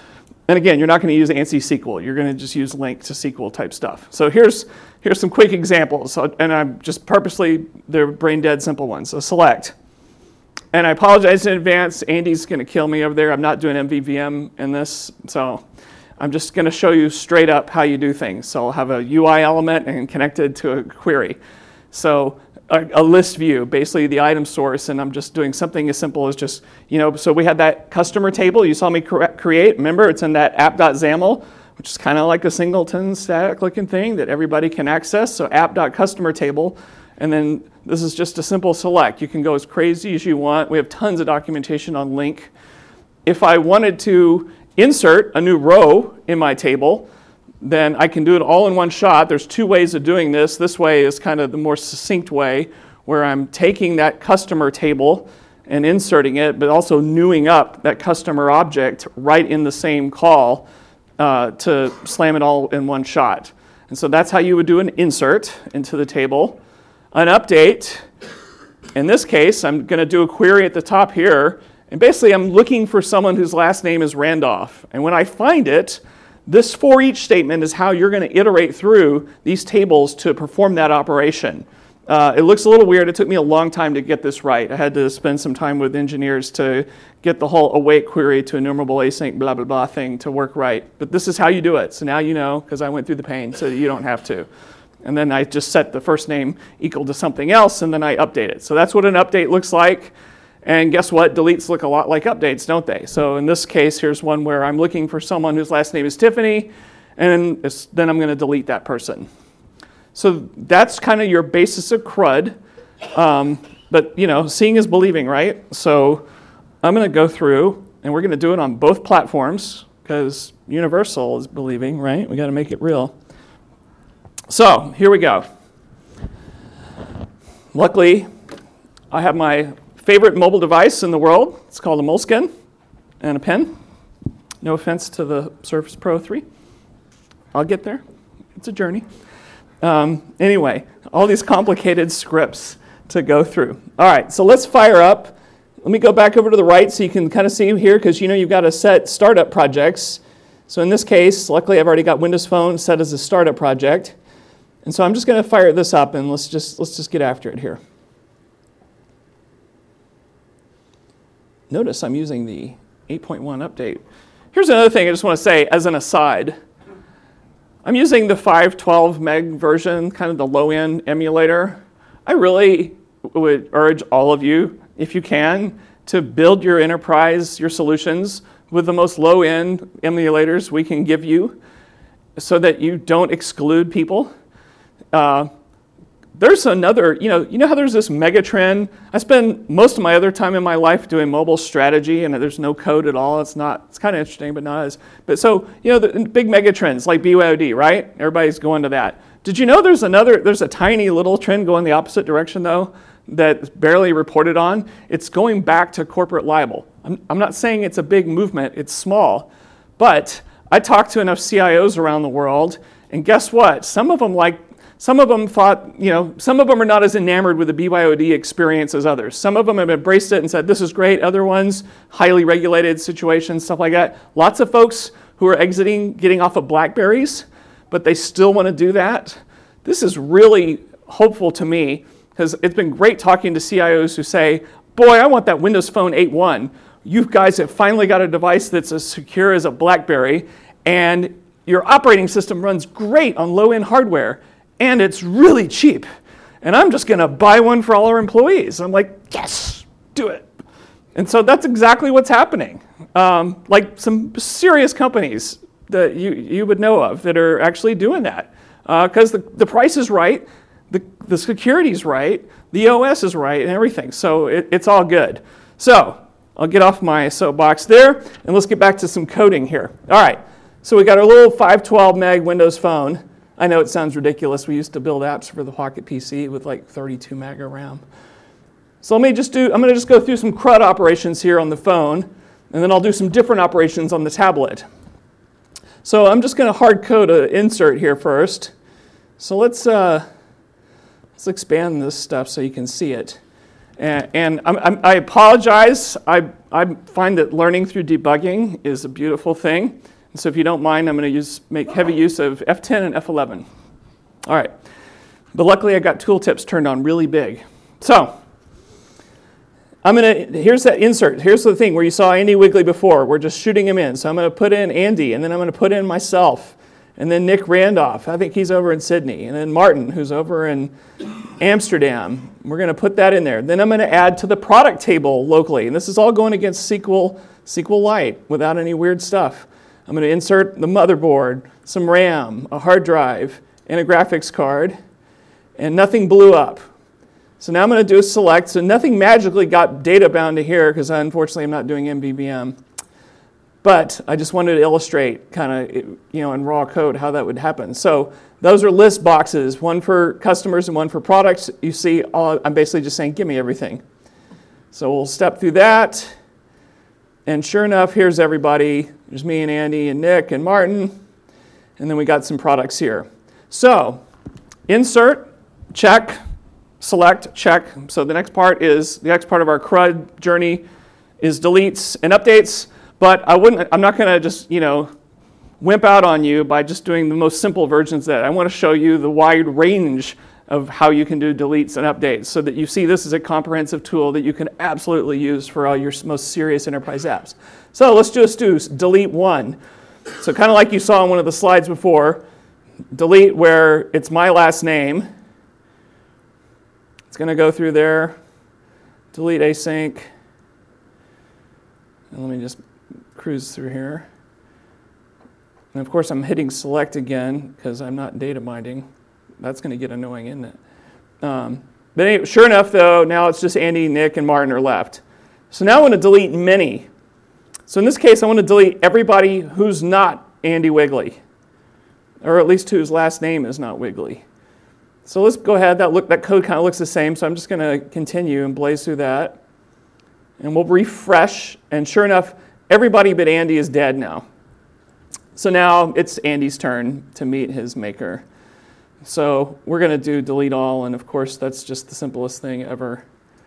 And again, you're not going to use ANSI S Q L. You're going to just use link to S Q L type stuff. So here's here's some quick examples, and I'm just purposely, they're brain dead simple ones. So select. And I apologize in advance. Andy's going to kill me over there. I'm not doing M V V M in this, so I'm just going to show you straight up how you do things. So I'll have a U I element and connect it to a query. So a, a list view, basically the item source, and I'm just doing something as simple as just, you know, so we had that customer table you saw me cre- create. Remember, it's in that app.xaml, which is kind of like a singleton static looking thing that everybody can access. So app.customer table, and then this is just a simple select. You can go as crazy as you want. We have tons of documentation on link. If I wanted to insert a new row in my table, then I can do it all in one shot. There's two ways of doing this. This way is kind of the more succinct way, where I'm taking that customer table and inserting it, but also newing up that customer object right in the same call uh, to slam it all in one shot. And so that's how you would do an insert into the table. An update, in this case, I'm going to do a query at the top here, and basically I'm looking for someone whose last name is Randolph. And when I find it, this for each statement is how you're going to iterate through these tables to perform that operation. Uh, it looks a little weird. It took me a long time to get this right. I had to spend some time with engineers to get the whole await query to enumerable async blah, blah, blah thing to work right. But this is how you do it. So now you know, because I went through the pain, so you don't have to. And then I just set the first name equal to something else, and then I update it. So that's what an update looks like. And guess what? Deletes look a lot like updates, don't they? So in this case, here's one where I'm looking for someone whose last name is Tiffany, and it's, then I'm going to delete that person. So that's kind of your basis of CRUD. Um, but, you know, seeing is believing, right? So I'm going to go through, and we're going to do it on both platforms, because Universal is believing, right? We got to make it real. So here we go. Luckily, I have my favorite mobile device in the world. It's called a Moleskine and a pen. No offense to the Surface Pro three. I'll get there. It's a journey. Um, anyway, all these complicated scripts to go through. All right, so let's fire up. Let me go back over to the right so you can kind of see here, because you know you've got to set startup projects. So in this case, luckily I've already got Windows Phone set as a startup project. And so I'm just going to fire this up, and let's just let's just get after it here. Notice I'm using the eight point one update. Here's another thing I just want to say as an aside. I'm using the five twelve meg version, kind of the low-end emulator. I really would urge all of you, if you can, to build your enterprise, your solutions, with the most low-end emulators we can give you so that you don't exclude people. Uh, there's another, you know, you know how there's this mega trend? I spend most of my other time in my life doing mobile strategy, and there's no code at all. It's not, it's kind of interesting, but not as, but so, you know, the big mega trends like B Y O D, right? Everybody's going to that. Did you know there's another, there's a tiny little trend going the opposite direction, though, that's barely reported on? It's going back to corporate libel. I'm, I'm not saying it's a big movement, it's small, but I talk to enough C I Os around the world, and guess what? Some of them like, Some of them thought, you know, some of them are not as enamored with the B Y O D experience as others. Some of them have embraced it and said, this is great. Other ones, highly regulated situations, stuff like that. Lots of folks who are exiting, getting off of BlackBerries, but they still want to do that. This is really hopeful to me, because it's been great talking to C I Os who say, boy, I want that Windows Phone eight point one. You guys have finally got a device that's as secure as a BlackBerry, and your operating system runs great on low-end hardware. And it's really cheap. And I'm just going to buy one for all our employees. I'm like, yes, do it. And so that's exactly what's happening. Um, like some serious companies that you, you would know of that are actually doing that. Because uh, the, the price is right, the, the security is right, the O S is right, and everything. So it, it's all good. So I'll get off my soapbox there, and let's get back to some coding here. All right, so we got our little five twelve meg Windows Phone. I know it sounds ridiculous. We used to build apps for the Pocket P C with like thirty-two meg of RAM. So let me just do, I'm going to just go through some CRUD operations here on the phone, and then I'll do some different operations on the tablet. So I'm just going to hard code an insert here first. So let's, uh, let's expand this stuff so you can see it. And, and I'm, I'm, I apologize. I, I find that learning through debugging is a beautiful thing. So if you don't mind, I'm going to use make heavy use of F ten and F eleven. All right. But luckily I got tooltips turned on really big. So I'm going to, here's that insert. Here's the thing where you saw Andy Wigley before. We're just shooting him in. So I'm going to put in Andy, and then I'm going to put in myself, and then Nick Randolph. I think he's over in Sydney. And then Martin, who's over in Amsterdam. We're going to put that in there. Then I'm going to add to the product table locally. And this is all going against S Q L, S Q Lite without any weird stuff. I'm going to insert the motherboard, some RAM, a hard drive, and a graphics card. And nothing blew up. So now I'm going to do a select. So nothing magically got data bound to here because unfortunately I'm not doing M V V M. But I just wanted to illustrate kind of, you know, in raw code how that would happen. So those are list boxes, one for customers and one for products. You see, all, I'm basically just saying, give me everything. So we'll step through that. And sure enough, here's everybody. There's me and Andy and Nick and Martin. And then we got some products here. So insert. Check, select, check. So the next part is, the next part of our CRUD journey is deletes and updates, but I wouldn't, I'm not gonna just, you know, wimp out on you by just doing the most simple versions of that. I wanna show you the wide range of how you can do deletes and updates so that you see this is a comprehensive tool that you can absolutely use for all your most serious enterprise apps. So let's just do delete one. So kind of like you saw on one of the slides before, delete where it's my last name. It's going to go through there, delete async, and let me just cruise through here. And of course I'm hitting select again because I'm not data binding. That's going to get annoying, isn't it? Um, but anyway, sure enough though, now it's just Andy, Nick, and Martin are left. So now I want to delete many. So in this case I want to delete everybody who's not Andy Wigley, or at least whose last name is not Wigley. So let's go ahead. That look, that code kind of looks the same, so I'm just going to continue and blaze through that. And we'll refresh, and sure enough, everybody but Andy is dead now. So now it's Andy's turn to meet his maker. So we're going to do delete all, and of course that's just the simplest thing ever.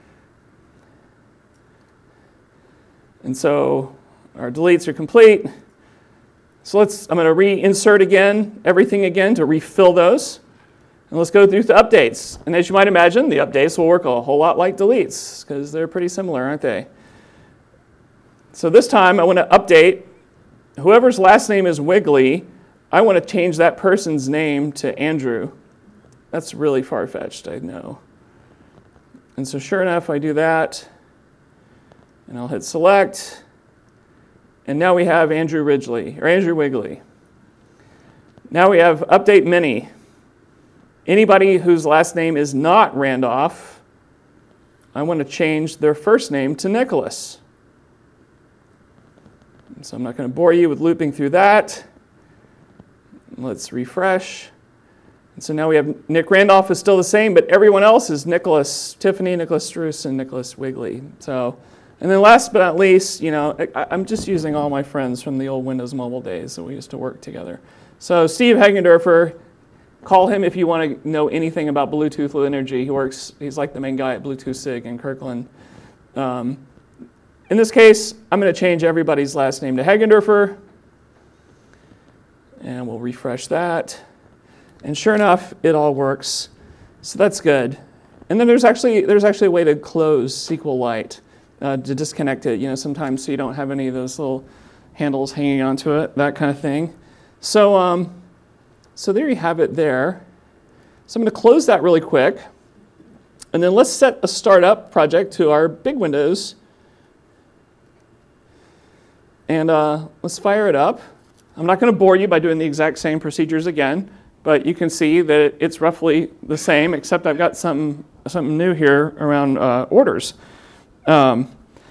And so our deletes are complete. So let's, I'm going to reinsert again, everything again to refill those. And let's go through the updates. And as you might imagine, the updates will work a whole lot like deletes because they're pretty similar, aren't they? So this time I want to update whoever's last name is Wigley. I want to change that person's name to Andrew. That's really far-fetched, I know. And so sure enough, I do that. And I'll hit select. And now we have Andrew Ridgely, or Andrew Wigley. Now we have update many. Anybody whose last name is not Randolph, I want to change their first name to Nicholas. So I'm not going to bore you with looping through that. Let's refresh. And so now we have Nick Randolph is still the same, but everyone else is Nicholas Tiffany, Nicholas Struess, and Nicholas Wigley. So, and then last but not least, you know, I, I'm just using all my friends from the old Windows Mobile days that we used to work together. So Steve Hagendorfer, call him if you want to know anything about Bluetooth Low Energy. He works, he's like the main guy at Bluetooth SIG in Kirkland. Um, in this case, I'm going to change everybody's last name to Hagendorfer. And we'll refresh that. And sure enough, it all works. So that's good. And then there's actually there's actually a way to close S Q Lite, uh, to disconnect it, you know, sometimes so you don't have any of those little handles hanging onto it, that kind of thing. So, um, So there you have it there. So I'm going to close that really quick. And then let's set a startup project to our big Windows. And uh, let's fire it up. I'm not going to bore you by doing the exact same procedures again, but you can see that it's roughly the same, except I've got something, something new here around uh, orders. Um,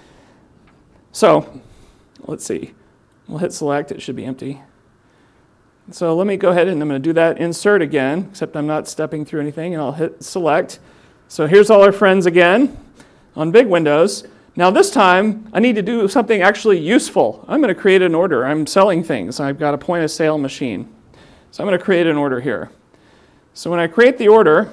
so let's see. We'll hit select. It should be empty. So let me go ahead and I'm going to do that insert again, except I'm not stepping through anything, and I'll hit select. So here's all our friends again on big Windows. Now this time, I need to do something actually useful. I'm going to create an order. I'm selling things. I've got a point of sale machine. So I'm going to create an order here. So when I create the order,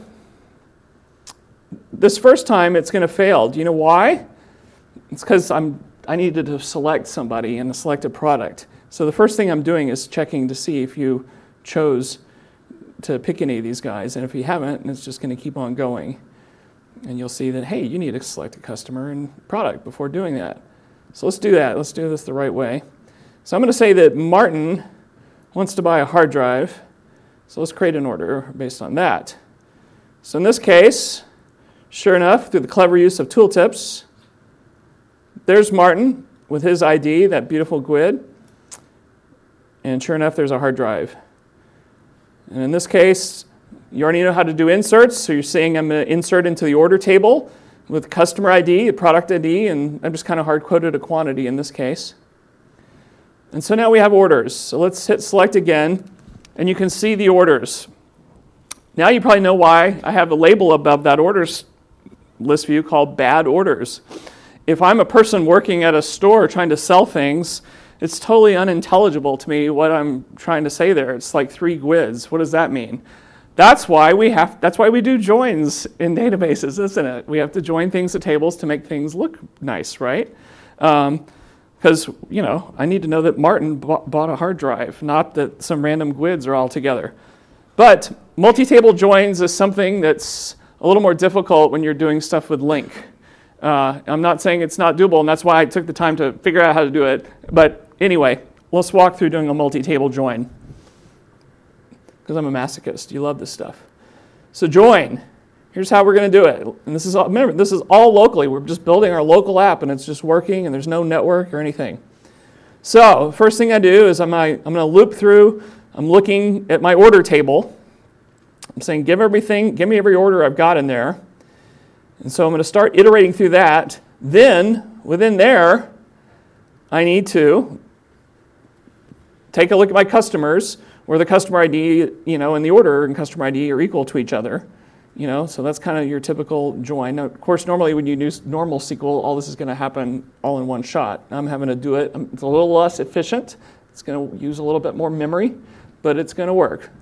this first time it's going to fail. Do you know why? It's because I'm I needed to select somebody and select a product. So the first thing I'm doing is checking to see if you chose to pick any of these guys. And if you haven't, it's just going to keep on going. And you'll see that, hey, you need to select a customer and product before doing that. So let's do that. Let's do this the right way. So I'm going to say that Martin wants to buy a hard drive. So let's create an order based on that. So in this case, sure enough, through the clever use of tooltips, there's Martin with his I D, that beautiful G U I D. And sure enough, there's a hard drive. And in this case, you already know how to do inserts. So you're saying I'm going to insert into the order table with customer I D, a product I D, and I've just kind of hard-coded a quantity in this case. And so now we have orders. So let's hit select again, and you can see the orders. Now you probably know why I have a label above that orders list view called bad orders. If I'm a person working at a store trying to sell things, it's totally unintelligible to me what I'm trying to say there. It's like three G U I Ds. What does that mean? That's why we have. That's why we do joins in databases, isn't it? We have to join things to tables to make things look nice, right? Because um, you know, I need to know that Martin bought, bought a hard drive, not that some random G U I Ds are all together. But multi-table joins is something that's a little more difficult when you're doing stuff with LINQ. Uh, I'm not saying it's not doable, and that's why I took the time to figure out how to do it. But anyway, let's walk through doing a multi-table join. Because I'm a masochist. You love this stuff. So join. Here's how we're going to do it. And this is all, remember, this is all locally. We're just building our local app, and it's just working, and there's no network or anything. So the first thing I do is I'm, I'm going to loop through. I'm looking at my order table. I'm saying, give everything, give me every order I've got in there. And so I'm going to start iterating through that. Then, within there, I need to take a look at my customers, where the customer I D, you know, and the order and customer I D are equal to each other. You know, so that's kind of your typical join. Now, of course, normally when you use normal S Q L, all this is going to happen all in one shot. I'm having to do it. It's a little less efficient. It's going to use a little bit more memory, but it's going to work.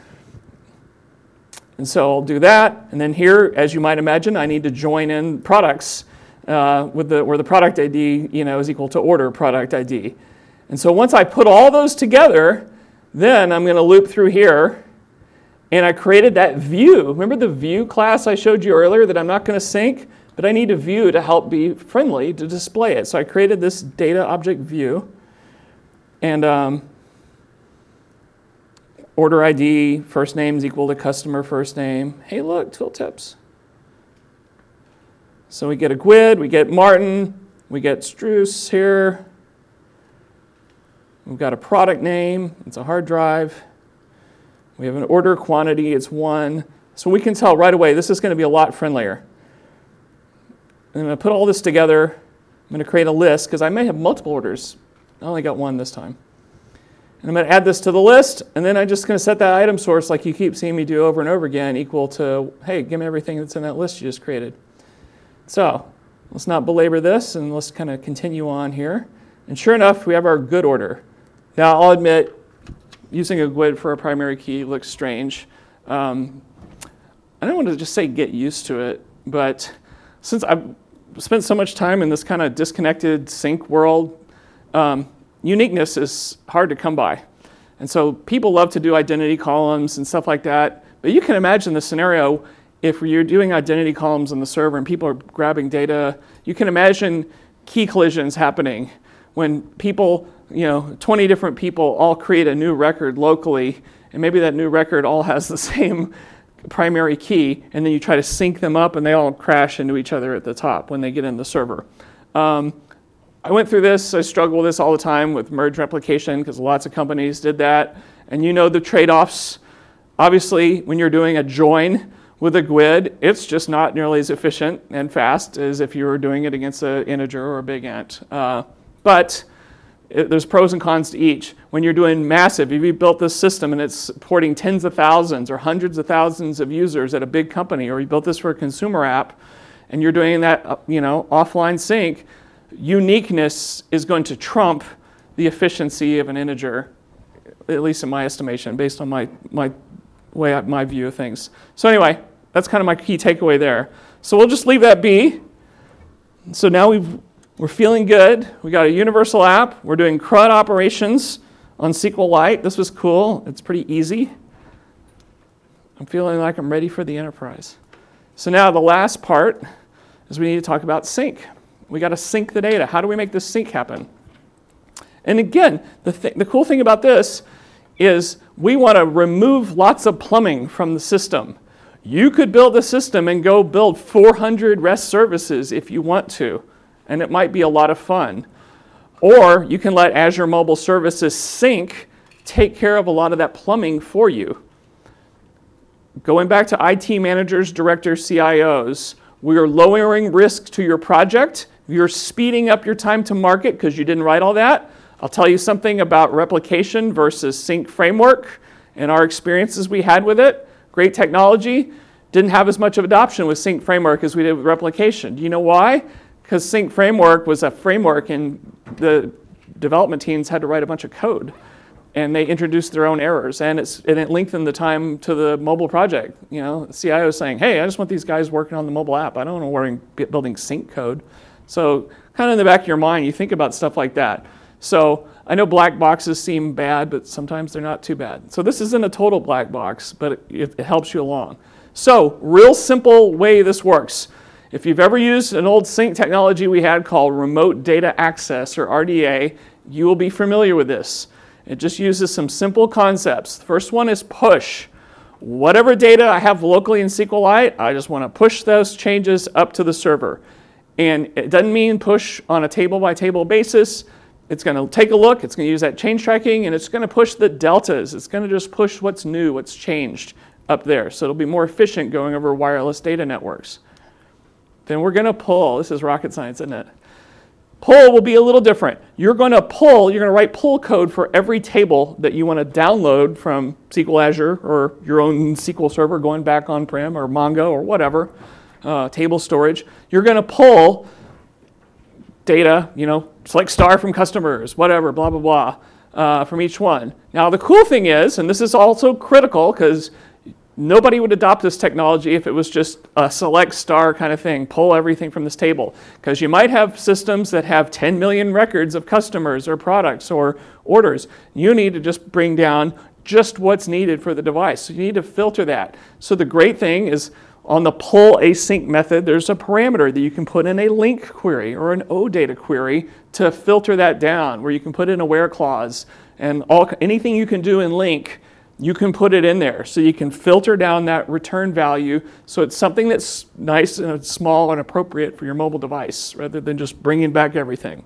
And so I'll do that. And then here, as you might imagine, I need to join in products uh, with the where the product I D, you know, is equal to order product I D. And so once I put all those together, then I'm going to loop through here. And I created that view. Remember the view class I showed you earlier that I'm not going to sync, but I need a view to help be friendly to display it. So I created this data object view. And um, order I D, first name is equal to customer first name. Hey, look, tooltips. So we get a G U I D, we get Martin, we get Struce here. We've got a product name, it's a hard drive. We have an order quantity, it's one. So we can tell right away this is going to be a lot friendlier. I'm going to put all this together. I'm going to create a list because I may have multiple orders. I only got one this time. And I'm going to add this to the list, and then I'm just going to set that item source like you keep seeing me do over and over again equal to, hey, give me everything that's in that list you just created. So let's not belabor this, and let's kind of continue on here. And sure enough, we have our good order. Now, I'll admit, using a G U I D for a primary key looks strange. Um, I don't want to just say get used to it, but since I've spent so much time in this kind of disconnected sync world, um, uniqueness is hard to come by. And so people love to do identity columns and stuff like that, but you can imagine the scenario if you're doing identity columns on the server and people are grabbing data. You can imagine key collisions happening when people, you know, twenty different people all create a new record locally, and maybe that new record all has the same primary key, and then you try to sync them up and they all crash into each other at the top when they get in the server. Um, I went through this, I struggle with this all the time with merge replication because lots of companies did that, and you know the trade-offs. Obviously, when you're doing a join with a G U I D, it's just not nearly as efficient and fast as if you were doing it against an integer or a big int. Uh, But it, there's pros and cons to each. When you're doing massive, if you built this system and it's supporting tens of thousands or hundreds of thousands of users at a big company, or you built this for a consumer app, and you're doing that, you know, offline sync, uniqueness is going to trump the efficiency of an integer, at least in my estimation, based on my my way I, my view of things. So anyway, that's kind of my key takeaway there. So we'll just leave that be. So now we've We're feeling good. We got a universal app. We're doing CRUD operations on SQLite. This was cool. It's pretty easy. I'm feeling like I'm ready for the enterprise. So now the last part is we need to talk about sync. We got to sync the data. How do we make this sync happen? And again, the, th- the cool thing about this is we want to remove lots of plumbing from the system. You could build a system and go build four hundred REST services if you want to, and it might be a lot of fun. Or you can let Azure Mobile Services Sync take care of a lot of that plumbing for you. Going back to I T managers, directors, C I Os, we are lowering risk to your project. You're speeding up your time to market because you didn't write all that. I'll tell you something about replication versus sync framework and our experiences we had with it. Great technology. Didn't have as much of adoption with sync framework as we did with replication. Do you know why? Because sync framework was a framework and the development teams had to write a bunch of code. And they introduced their own errors, and, it's, and it lengthened the time to the mobile project. You know, the C I O is saying, hey, I just want these guys working on the mobile app. I don't want to worry building sync code. So kind of in the back of your mind, you think about stuff like that. So I know black boxes seem bad, but sometimes they're not too bad. So this isn't a total black box, but it, it, it helps you along. So real simple way this works. If you've ever used an old sync technology we had called Remote Data Access, or R D A, you will be familiar with this. It just uses some simple concepts. The first one is push. Whatever data I have locally in SQLite, I just want to push those changes up to the server. And it doesn't mean push on a table-by-table basis. It's going to take a look, it's going to use that change tracking, and it's going to push the deltas. It's going to just push what's new, what's changed up there. So it'll be more efficient going over wireless data networks. Then we're going to pull. This is rocket science, isn't it? Pull will be a little different. You're going to pull, you're going to write pull code for every table that you want to download from S Q L Azure or your own S Q L server going back on-prem or Mongo or whatever, uh, table storage. You're going to pull data, you know, select star from customers, whatever, blah, blah, blah, uh, from each one. Now, the cool thing is, and this is also critical because nobody would adopt this technology if it was just a select star kind of thing, pull everything from this table. Because you might have systems that have ten million records of customers or products or orders. You need to just bring down just what's needed for the device. So you need to filter that. So the great thing is on the pull async method, there's a parameter that you can put in a link query or an OData query to filter that down, where you can put in a where clause and all anything you can do in link, you can put it in there. So you can filter down that return value so it's something that's nice and small and appropriate for your mobile device rather than just bringing back everything.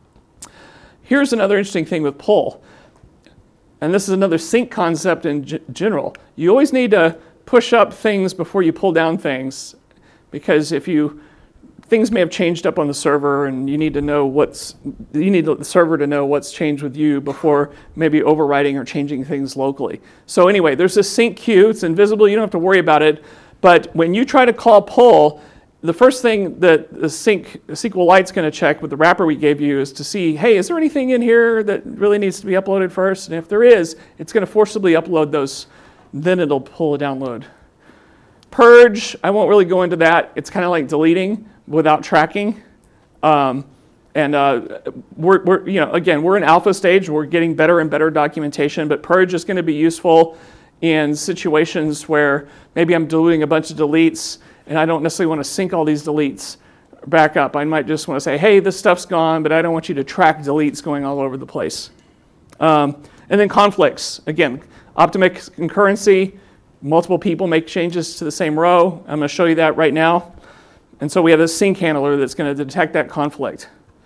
Here's another interesting thing with pull. And this is another sync concept in g- general. You always need to push up things before you pull down things, because if you things may have changed up on the server, and you need to know what's you need the server to know what's changed with you before maybe overwriting or changing things locally. So anyway, there's a sync queue. It's invisible. You don't have to worry about it. But when you try to call pull, the first thing that the sync SQLite's going to check with the wrapper we gave you is to see, hey, is there anything in here that really needs to be uploaded first? And if there is, it's going to forcibly upload those. Then it'll pull a download. Purge, I won't really go into that. It's kind of like deleting without tracking. Um, and uh, we're, we're, you know, again, we're in alpha stage. We're getting better and better documentation, but purge is going to be useful in situations where maybe I'm doing a bunch of deletes and I don't necessarily want to sync all these deletes back up. I might just want to say, hey, this stuff's gone, but I don't want you to track deletes going all over the place. Um, and then conflicts. Again, optimic concurrency. Multiple people make changes to the same row. I'm going to show you that right now. And so we have this sync handler that's going to detect that conflict.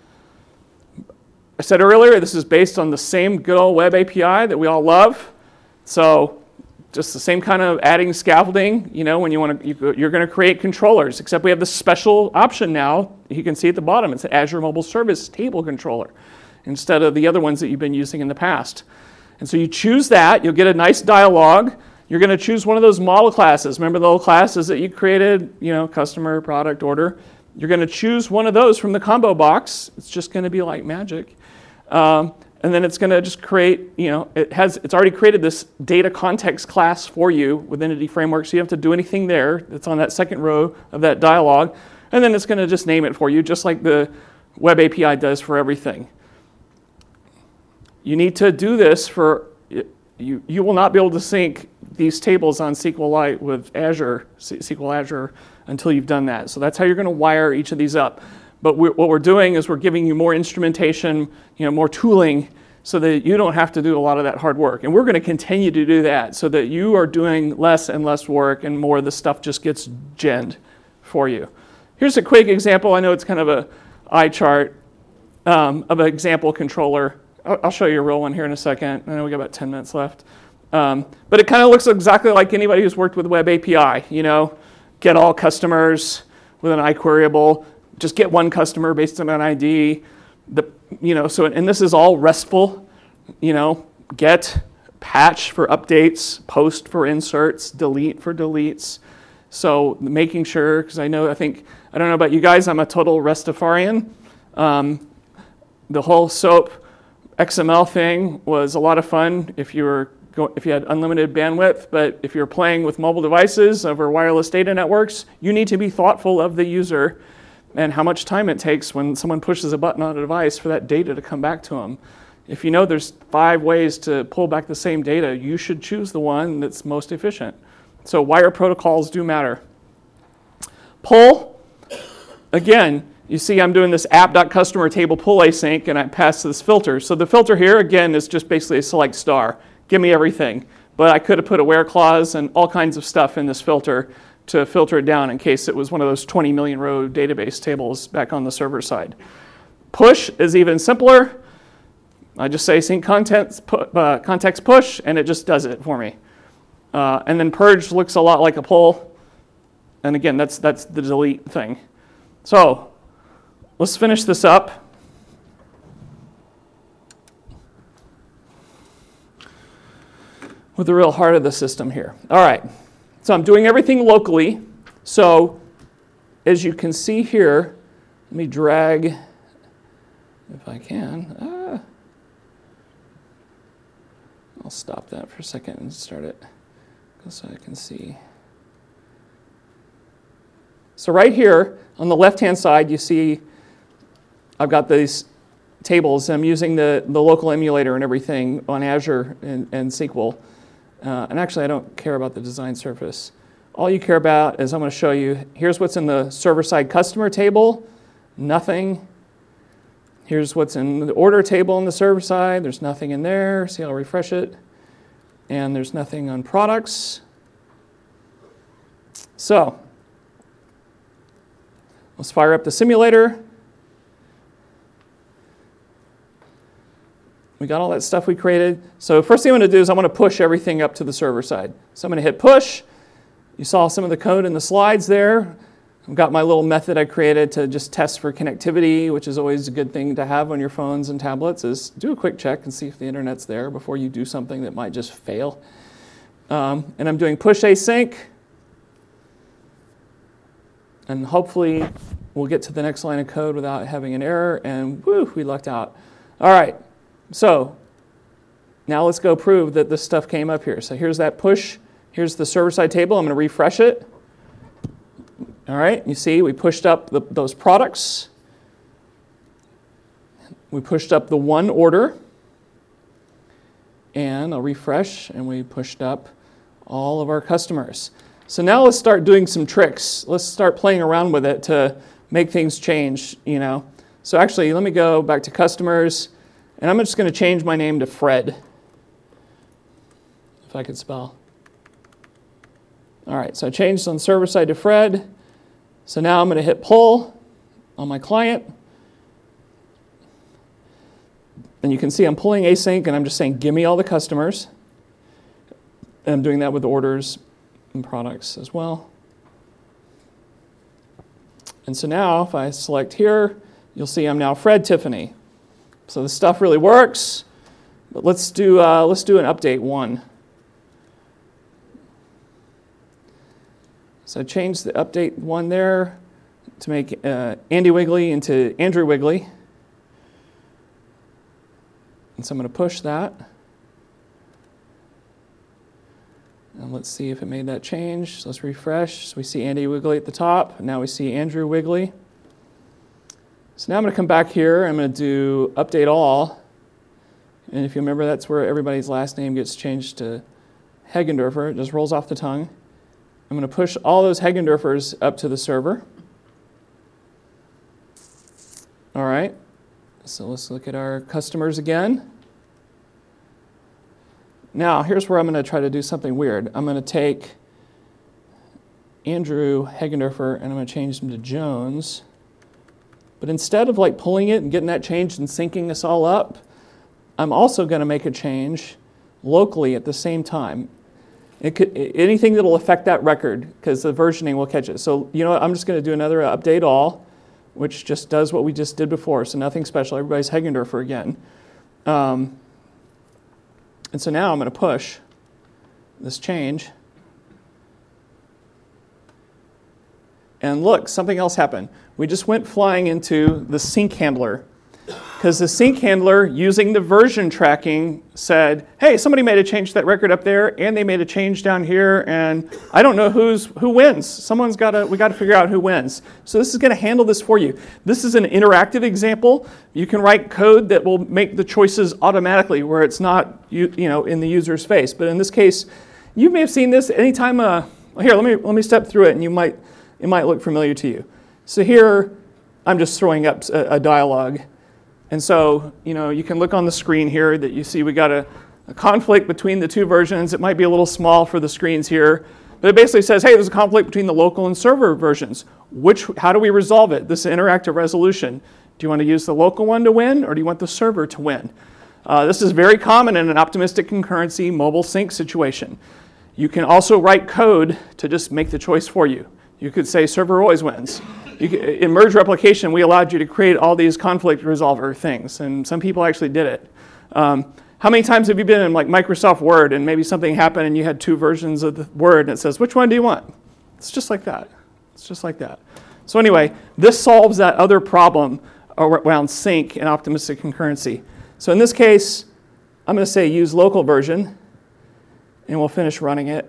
I said earlier, this is based on the same good old web A P I that we all love. So just the same kind of adding scaffolding, you know, when you want to, you, you're going to create controllers, except we have this special option now. You can see at the bottom, it's an Azure Mobile Service Table Controller instead of the other ones that you've been using in the past. And so you choose that, you'll get a nice dialog. You're going to choose one of those model classes. Remember the little classes that you created, you know, customer, product, order. You're going to choose one of those from the combo box. It's just going to be like magic. Um, and then it's going to just create, you know, it has, it's already created this data context class for you with Entity Framework, so you don't have to do anything there. It's on that second row of that dialog. And then it's going to just name it for you, just like the Web A P I does for everything. You need to do this for, you, you will not be able to sync these tables on SQLite with Azure, S Q L Azure, until you've done that. So that's how you're going to wire each of these up. But we're, what we're doing is we're giving you more instrumentation, you know, more tooling, so that you don't have to do a lot of that hard work. And we're going to continue to do that so that you are doing less and less work and more of the stuff just gets genned for you. Here's a quick example. I know it's kind of a eye chart um, of an example controller. I'll, I'll show you a real one here in a second. I know we got about ten minutes left. Um, but it kind of looks exactly like anybody who's worked with Web A P I, you know, get all customers with an iQueryable, just get one customer based on an I D. The, you know, so, and this is all RESTful, you know, get, patch for updates, post for inserts, delete for deletes. So making sure, because I know, I think, I don't know about you guys, I'm a total Restafarian. Um, the whole SOAP X M L thing was a lot of fun if you were go, if you had unlimited bandwidth, but if you're playing with mobile devices over wireless data networks, you need to be thoughtful of the user and how much time it takes when someone pushes a button on a device for that data to come back to them. If you know there's five ways to pull back the same data, you should choose the one that's most efficient. So wire protocols do matter. Pull, again, you see I'm doing this app.customer table pull async, and I pass this filter. So the filter here, again, is just basically a select star. Give me everything. But I could have put a where clause and all kinds of stuff in this filter to filter it down in case it was one of those twenty million row database tables back on the server side. Push is even simpler. I just say sync contents, uh, context push, and it just does it for me. Uh, and then purge looks a lot like a pull. And again, that's, that's the delete thing. So let's finish this up. With the real heart of the system here. All right. So I'm doing everything locally. So as you can see here, let me drag, if I can. Ah. I'll stop that for a second and start it so I can see. So right here on the left-hand side, you see I've got these tables. I'm using the, the local emulator and everything on Azure and, and S Q L. Uh, and actually, I don't care about the design surface. All you care about is I'm going to show you, here's what's in the server-side customer table, nothing. Here's what's in the order table on the server side. There's nothing in there. See, I'll refresh it. And there's nothing on products. So let's fire up the simulator. We got all that stuff we created. So first thing I'm going to do is I'm going to push everything up to the server side. So I'm going to hit push. You saw some of the code in the slides there. I've got my little method I created to just test for connectivity, which is always a good thing to have on your phones and tablets, is do a quick check and see if the internet's there before you do something that might just fail. Um, and I'm doing push async. And hopefully we'll get to the next line of code without having an error. And whoo, we lucked out. All right. So now let's go prove that this stuff came up here. So here's that push. Here's the server-side table. I'm going to refresh it. All right, you see we pushed up the, those products. We pushed up the one order. And I'll refresh, and we pushed up all of our customers. So now let's start doing some tricks. Let's start playing around with it to make things change, you know. So actually, let me go back to customers. And I'm just going to change my name to Fred, if I could spell. All right, so I changed on server side to Fred. So now I'm going to hit pull on my client. And you can see I'm pulling async, and I'm just saying, give me all the customers. And I'm doing that with orders and products as well. And so now if I select here, you'll see I'm now Fred Tiffany. So this stuff really works, but let's do uh, let's do an update one. So I changed the update one there to make uh, Andy Wigley into Andrew Wigley. And so I'm going to push that. And let's see if it made that change. So let's refresh. So we see Andy Wigley at the top. Now we see Andrew Wigley. So now I'm going to come back here. I'm going to do update all. And if you remember, that's where everybody's last name gets changed to Heggendorfer. It just rolls off the tongue. I'm going to push all those Heggendorfers up to the server. All right. So let's look at our customers again. Now, here's where I'm going to try to do something weird. I'm going to take Andrew Heggendorfer and I'm going to change him to Jones. But instead of like pulling it and getting that changed and syncing us all up, I'm also going to make a change locally at the same time. It could, anything that will affect that record, because the versioning will catch it. So you know what? I'm just going to do another update all, which just does what we just did before. So nothing special. Everybody's Heggendorfer again. Um, and so now I'm going to push this change. And look, something else happened. We just went flying into the sync handler. Because the sync handler, using the version tracking, said, hey, somebody made a change to that record up there, and they made a change down here, and I don't know who's who wins. Someone's got to, we got to figure out who wins. So this is going to handle this for you. This is an interactive example. You can write code that will make the choices automatically, where it's not you, you know, in the user's face. But in this case, you may have seen this anytime. Uh, here, let me let me step through it, and you might it might look familiar to you. So here, I'm just throwing up a, a dialogue. And so, you know, you can look on the screen here that you see we got a, a conflict between the two versions. It might be a little small for the screens here, but it basically says, hey, there's a conflict between the local and server versions. Which, how do we resolve it? This is interactive resolution. Do you want to use the local one to win, or do you want the server to win? Uh, this is very common in an optimistic concurrency mobile sync situation. You can also write code to just make the choice for you. You could say server always wins. You could, in merge replication, we allowed you to create all these conflict resolver things, and some people actually did it. Um, how many times have you been in like Microsoft Word and maybe something happened and you had two versions of the Word and it says, which one do you want? It's just like that. It's just like that. So anyway, this solves that other problem around sync and optimistic concurrency. So in this case, I'm going to say use local version, and we'll finish running it.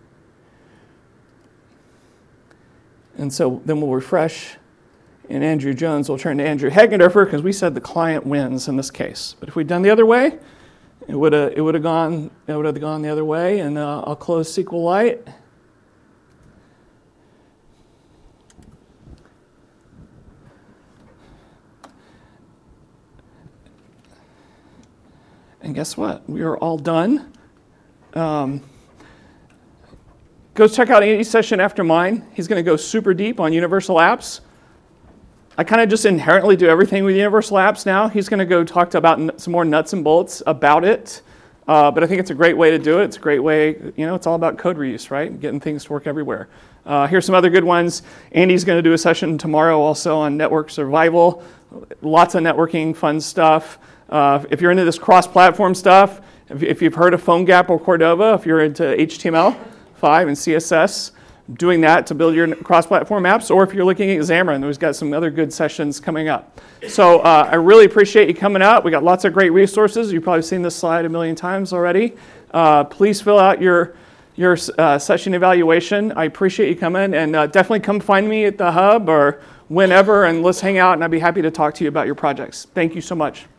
And so then we'll refresh, and Andrew Jones will turn to Andrew Heggendorfer, because we said the client wins in this case. But if we'd done the other way, it would have it would have gone it would have gone the other way. And uh, I'll close SQLite. And guess what? We are all done. Um, Go check out Andy's session after mine. He's going to go super deep on universal apps. I kind of just inherently do everything with universal apps now. He's going to go talk to about some more nuts and bolts about it. Uh, but I think it's a great way to do it. It's a great way, you know, it's all about code reuse, right? Getting things to work everywhere. Uh, here's some other good ones. Andy's going to do a session tomorrow also on network survival. Lots of networking, fun stuff. Uh, if you're into this cross-platform stuff, if, if you've heard of PhoneGap or Cordova, if you're into H T M L five and C S S, doing that to build your cross-platform apps, or if you're looking at Xamarin, we've got some other good sessions coming up. So uh, I really appreciate you coming out. We got lots of great resources. You've probably seen this slide a million times already. Uh, please fill out your your uh, session evaluation. I appreciate you coming, and uh, definitely come find me at the hub or whenever, and let's hang out, and I'd be happy to talk to you about your projects. Thank you so much.